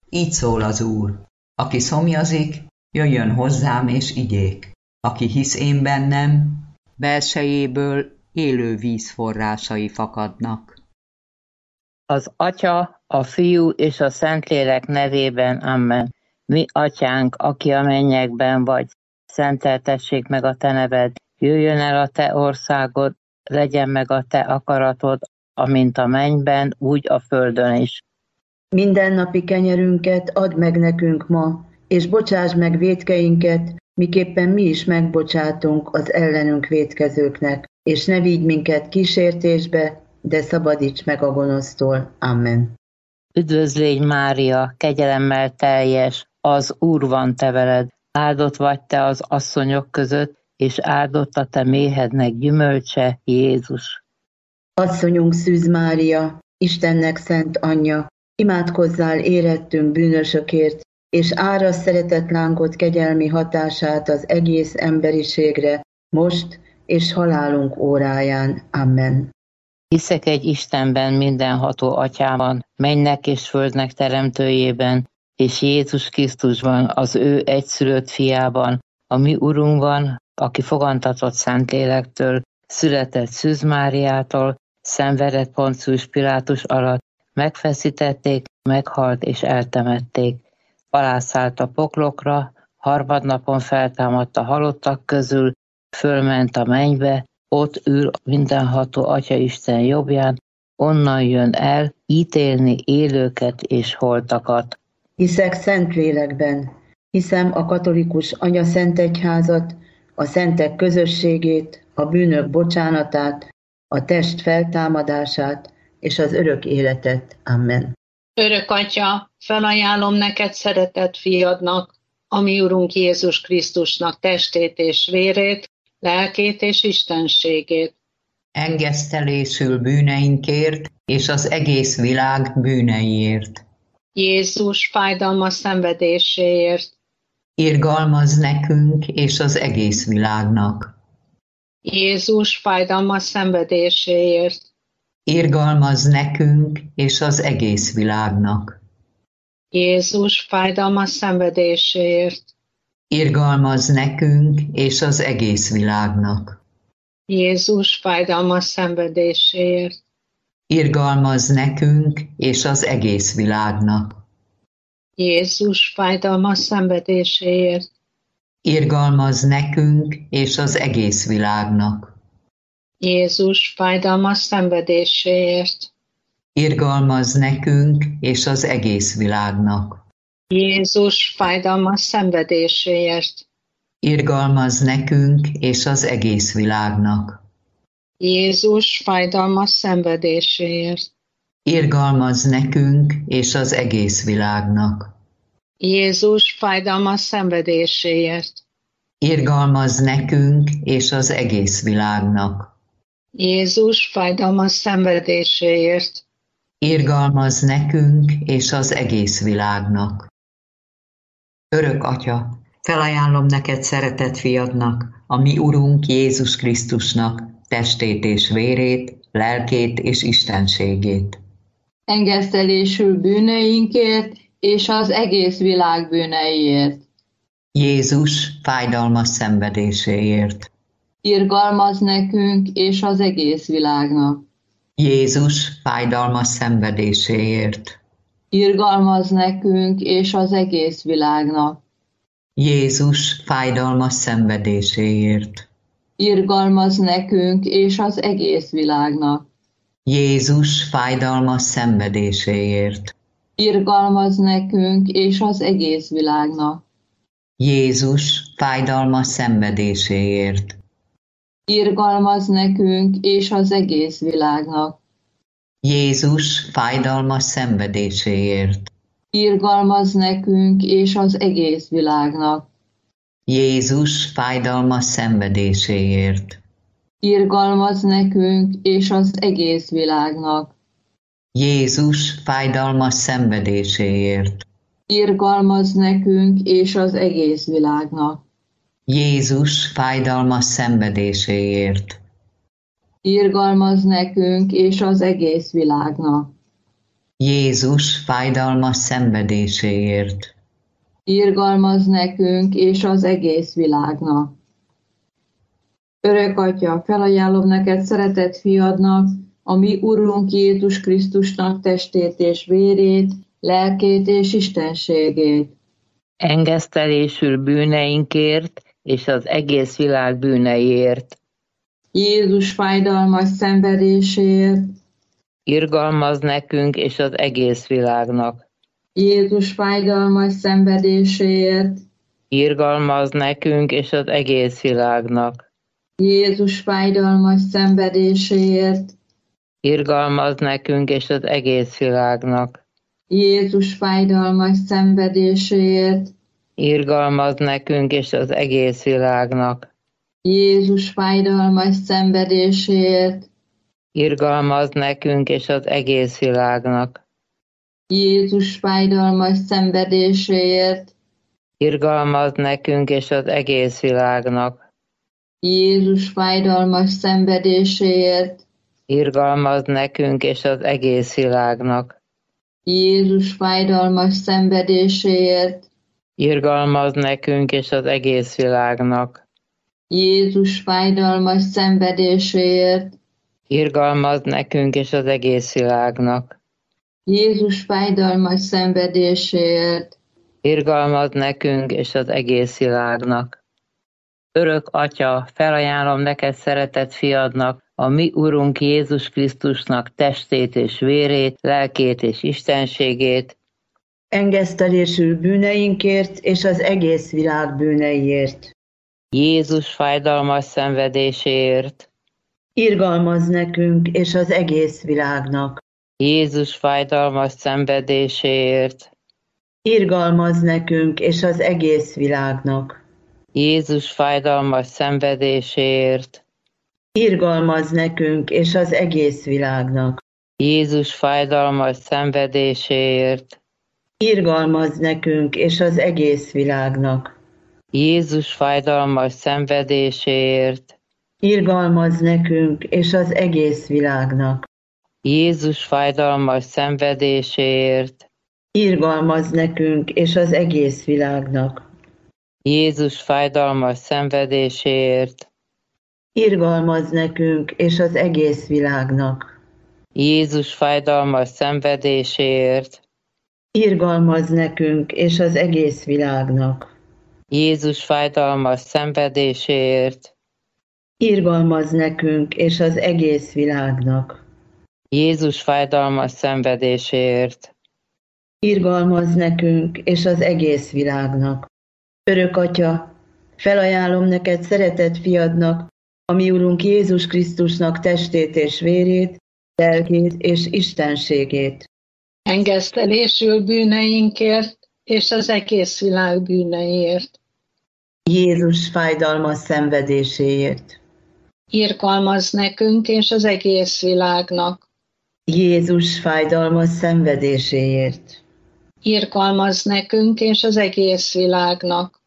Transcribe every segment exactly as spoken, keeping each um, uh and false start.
Így szól az Úr: aki szomjazik, jöjjön hozzám és igyék. Aki hisz én bennem, belsejéből élő víz forrásai fakadnak. Az Atya, a Fiú és a Szentlélek nevében, amen. Mi Atyánk, aki a mennyekben vagy, szenteltessék meg a te neved, jöjjön el a te országod, legyen meg a te akaratod, amint a mennyben, úgy a földön is. Mindennapi kenyerünket add meg nekünk ma, és bocsáss meg vétkeinket, miképpen mi is megbocsátunk az ellenünk vétkezőknek, és ne vigy minket kísértésbe, de szabadíts meg a gonosztól. Amen. Üdvözlégy Mária, kegyelemmel teljes, az Úr van te veled, áldott vagy te az asszonyok között, és áldott a te méhednek gyümölcse, Jézus. Asszonyunk Szűz Mária, Istennek szent anyja, imádkozzál érettünk bűnösökért, és árasz szeretett lángod kegyelmi hatását az egész emberiségre, most és halálunk óráján. Amen. Hiszek egy Istenben, mindenható Atyában, mennynek és földnek teremtőjében, és Jézus Krisztusban, az ő egyszülött fiában, a mi Urunkban, aki fogantatott Szentlélektől, született Szűz Máriától, szenvedett Poncius Pilátus alatt, megfeszítették, meghalt és eltemették. Alászállt a poklokra, harmadnapon feltámadt a halottak közül, fölment a mennybe, ott ül mindenható Atyaisten jobbján, onnan jön el ítélni élőket és holtakat. Hiszek Szentlélekben, hiszem a katolikus anyaszentegyházat, a szentek közösségét, a bűnök bocsánatát, a test feltámadását és az örök életet. Amen. Örök Atya, felajánlom neked szeretett fiadnak, a mi Urunk Jézus Krisztusnak testét és vérét, lelkét és istenségét. Engesztelésül bűneinkért és az egész világ bűneiért. Jézus fájdalmas szenvedéséért. Irgalmazz nekünk és az egész világnak. Jézus fájdalmas szenvedéséért. Irgalmazz nekünk és az egész világnak. Jézus fájdalmas szenvedéséért. Irgalmazz nekünk és az egész világnak. Jézus fájdalmas szenvedéséért. Irgalmazz nekünk és az egész világnak. Jézus fájdalmas szenvedéséért. Irgalmazz nekünk és az egész világnak. Jézus fájdalmas szenvedéséért. Irgalmazz nekünk és az egész világnak. Jézus fájdalmas szenvedéséért. Irgalmazz nekünk és az egész világnak. Jézus fájdalmas szenvedéséért. Irgalmazz nekünk és az egész világnak. Jézus fájdalmas szenvedéséért. Irgalmazz nekünk és az egész világnak. Jézus fájdalmas szenvedéséért. Irgalmazz nekünk és az egész világnak. Örök Atya, felajánlom neked szeretett fiadnak, a mi Urunk Jézus Krisztusnak testét és vérét, lelkét és istenségét. Engesztelésül bűneinkért és az egész világ bűneiért. Jézus fájdalmas szenvedéséért. Irgalmazz nekünk és az egész világnak. Jézus fájdalmas szenvedéséért. Irgalmazz nekünk és az egész világnak. Jézus fájdalmas szenvedéséért. Irgalmazz nekünk és az egész világnak. Jézus fájdalmas szenvedéséért. Irgalmazz nekünk és az egész világnak. Jézus fájdalmas szenvedéséért. Irgalmazz nekünk és az egész világnak. Jézus fájdalmas szenvedéséért. Irgalmazz nekünk és az egész világnak. Jézus fájdalmas szenvedéséért. Irgalmazz nekünk és az egész világnak. Jézus fájdalmas szenvedéséért. Irgalmazz nekünk és az egész világnak. Jézus fájdalmas szenvedéséért. Irgalmazz nekünk és az egész világnak. Jézus fájdalmas szenvedéséért. Irgalmazz nekünk és az egész világnak. Örök Atya, felajánlom neked szeretett fiadnak, a mi Urunk Jézus Krisztusnak testét és vérét, lelkét és istenségét. Engesztelésül bűneinkért és az egész világ bűneiért. Jézus fájdalmas szenvedéséért. Irgalmazz nekünk és az egész világnak. Jézus fájdalmas szenvedéséért. Irgalmazz nekünk és az egész világnak. Jézus fájdalmas szenvedéséért. Irgalmazz nekünk és az egész világnak. Jézus fájdalmas szenvedéséért. Irgalmazz nekünk és az egész világnak. Jézus fájdalmas szenvedéséért. Irgalmazz nekünk és az egész világnak. Jézus fájdalmas szenvedéséért. Irgalmazz nekünk és az egész világnak. Jézus fájdalmas szenvedéséért. Irgalmazz nekünk és az egész világnak. Jézus fájdalmas szenvedéséért. Irgalmazz nekünk és az egész világnak. Jézus fájdalmas szenvedéséért. Irgalmazz nekünk és az egész világnak. Jézus fájdalmas szenvedéséért. Irgalmazz nekünk és az egész világnak. Örök Atya, felajánlom neked szeretett fiadnak, a mi Urunk Jézus Krisztusnak testét és vérét, lelkét és istenségét, engesztelésül bűneinkért és az egész világ bűneiért. Jézus fájdalmas szenvedéséért, Irgalmazz nekünk és az egész világnak. Jézus fájdalmas szenvedéséért, Irgalmazz nekünk és az egész világnak. Jézus fájdalmas szenvedéséért, Irgalmazz nekünk és az egész világnak. Jézus fájdalmas szenvedéséért, Irgalmazz nekünk és az egész világnak. Jézus fájdalmas szenvedéséért, Irgalmazz nekünk és az egész világnak. Jézus fájdalmas szenvedéséért, Irgalmazz nekünk és az egész világnak. Jézus fájdalmas szenvedéséért, Irgalmazz nekünk és az egész világnak. Jézus fájdalmas szenvedéséért, Irgalmazz nekünk és az egész világnak. Jézus fájdalmas szenvedéséért, Irgalmazz nekünk és az egész világnak. Jézus fájdalmas szenvedéséért, Irgalmazz nekünk és az egész világnak. Örök Atya, felajánlom neked szeretett fiadnak, a mi Urunk Jézus Krisztusnak testét és vérét, lelkét és istenségét. Engesztelésül bűneinkért és az egész világ bűneiért. Jézus fájdalmas szenvedéséért. Irgalmazz nekünk és az egész világnak. Jézus fájdalmas szenvedéséért. Irgalmazz nekünk és az egész világnak.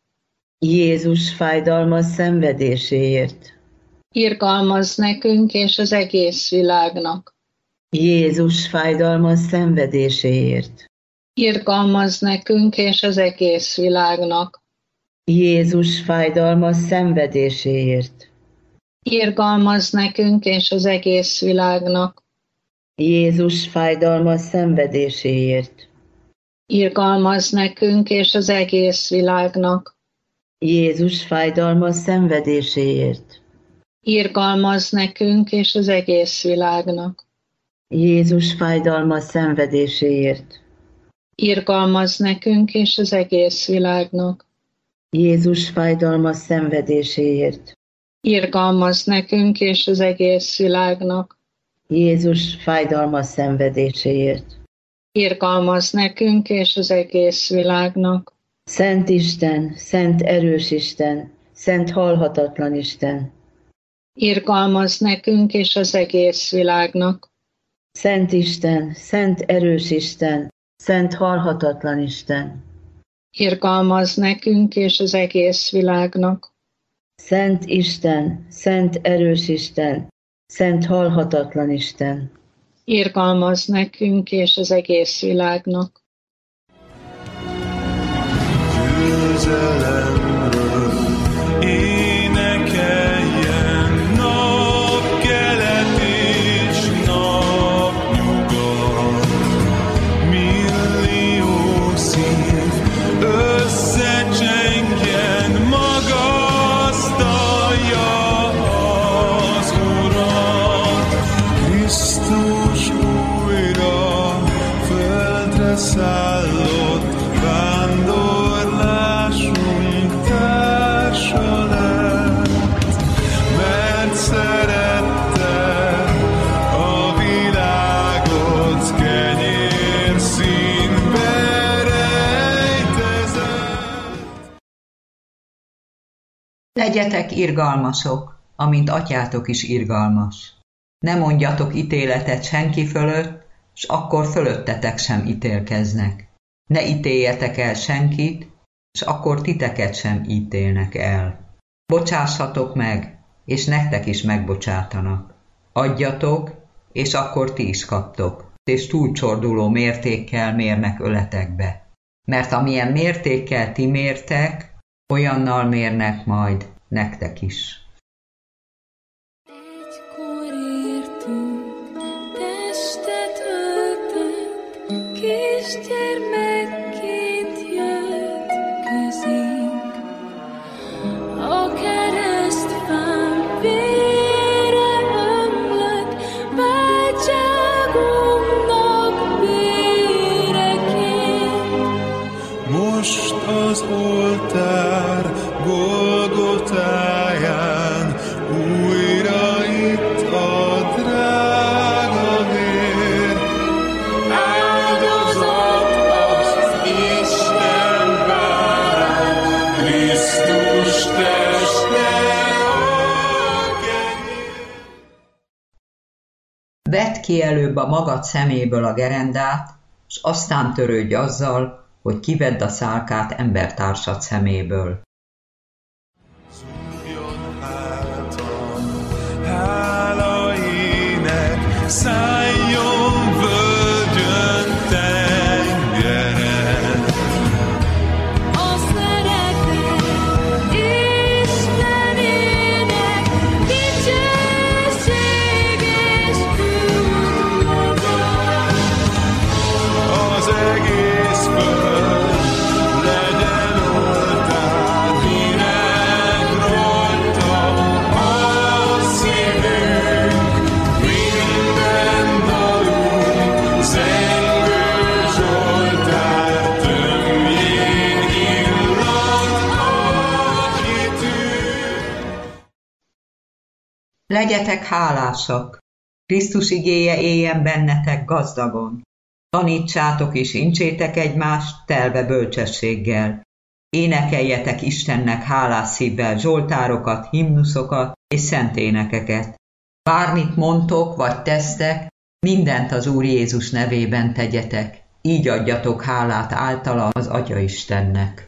Jézus fájdalmas szenvedéséért. Irgalmazz nekünk és az egész világnak. Jézus fájdalmas szenvedéséért. Irgalmazz nekünk és az egész világnak. Jézus fájdalmas szenvedéséért. Irgalmazz nekünk és az egész világnak. Jézus fájdalmas szenvedéséért. Irgalmazz nekünk és az egész világnak. Jézus fájdalmas szenvedéséért. Irgalmazz nekünk és az egész világnak. Jézus fájdalmas szenvedéséért. Irgalmazz nekünk és az egész világnak. Jézus fájdalmas szenvedéséért. Irgalmazz nekünk és az egész világnak. Jézus fájdalmas szenvedéséért. Irgalmazz nekünk és az egész világnak. Szent Isten, szent erős Isten, szent halhatatlan Isten. Irgalmazz nekünk és az egész világnak. Szent Isten, szent erős Isten, szent halhatatlan Isten. Irgalmazz nekünk és az egész világnak. Szent Isten, szent erős Isten, szent halhatatlan Isten. irgalmaz nekünk és az egész világnak. Győzelemről énekeljen napkelet és napnyugat, millió szív összecsengjen, magasztalja az Urat. Krisztus újra földre szállott, vándorlásunk társa lett, mert szerette a világot, kenyér színbe rejtezett. Legyetek irgalmasok, amint atyátok is irgalmas. Ne mondjatok ítéletet senki fölött, s akkor fölöttetek sem ítélkeznek. Ne ítéljetek el senkit, s akkor titeket sem ítélnek el. Bocsássatok meg, és nektek is megbocsátanak. Adjatok, és akkor ti is kaptok, és túlcsorduló mértékkel mérnek öletekbe. Mert amilyen mértékkel ti mértek, olyannal mérnek majd nektek is. Egykor értünk, testet öltött, kisgyermekként jött közénk. A keresztfán vére ömlött, váltságunknak béreként. Most az oltár Golgotáján újra itt a drága vér. Áldozat az Isten bárány, Krisztus teste a kenyér. Vedd ki előbb a magad szeméből a gerendát, s aztán törődj azzal, hogy kivedd a szálkát embertársad szeméből. Zúgjon hátam, hála ének, szálljon völgyön, tengeren. A szeretet Istenének dicsőség és üdvösség. Az egész föld legyen oltár, virág rajta a szívünk, minden dalunk zengő zsoltár, tömjén illat a hitünk. Legyetek hálásak! Krisztus igéje éljen bennetek gazdagon. Tanítsátok és incsétek egymást telve bölcsességgel. Énekeljetek Istennek hálás szívvel zsoltárokat, himnuszokat és szent énekeket. Bármit mondtok vagy tesztek, mindent az Úr Jézus nevében tegyetek. Így adjatok hálát általa az Atya Istennek.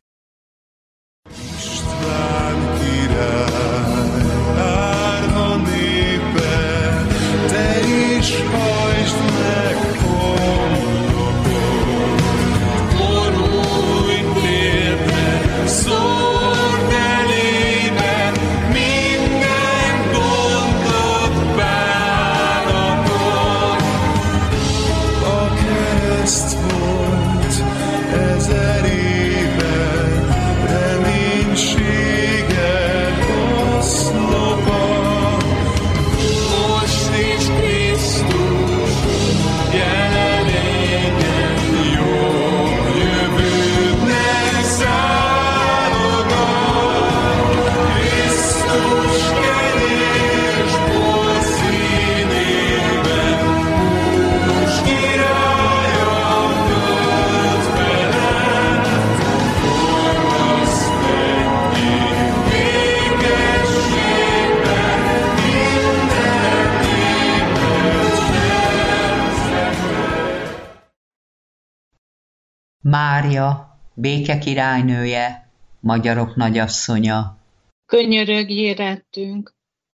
István király, árva népe, te is hajtsd meg homlokod. Borulj térdre, szórd elébe minden gondot, bánatot. A kereszt volt ezer éven, reménységet oszlopa. Most is Krisztus jelenléten jobb jövőnek szállogat. Krisztus kenyér s bor színében, hús király a föld felett. Forgasz mennyei békességben, minden népet serceg. Mária, béke királynője, magyarok nagyasszonya, Könyörögj érettünk,